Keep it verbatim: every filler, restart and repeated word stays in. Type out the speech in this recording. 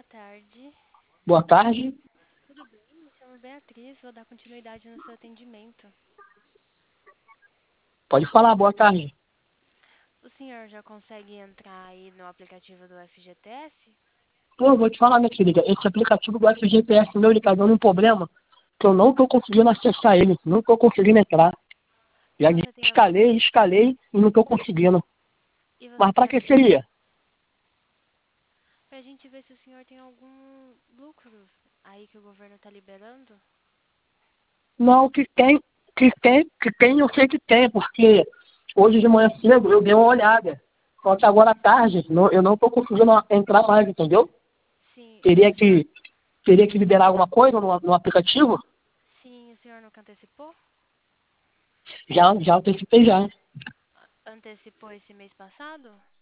tarde. Boa tarde. Tudo bem? Me chamo Beatriz, vou dar continuidade no seu atendimento. Pode falar, boa tarde. O senhor já consegue entrar aí no aplicativo do F G T S? Pô, vou te falar, minha querida, esse aplicativo do F G P S meu, ele tá dando um problema que eu não tô conseguindo acessar ele, não tô conseguindo entrar. E Já você tem algum... escalei, escalei e não tô conseguindo. E você Mas pra tem... que seria? Pra gente ver se o senhor tem algum lucro aí que o governo tá liberando? Não, que tem, que tem, que tem, eu sei que tem, porque hoje de manhã cedo eu dei uma olhada. Só que agora à tarde não- eu não tô conseguindo entrar mais, entendeu? Sim, e Teria o senhor... que, teria que liberar alguma coisa no, no aplicativo? Sim, o senhor nunca antecipou? Já, já antecipei já. Antecipou esse mês passado?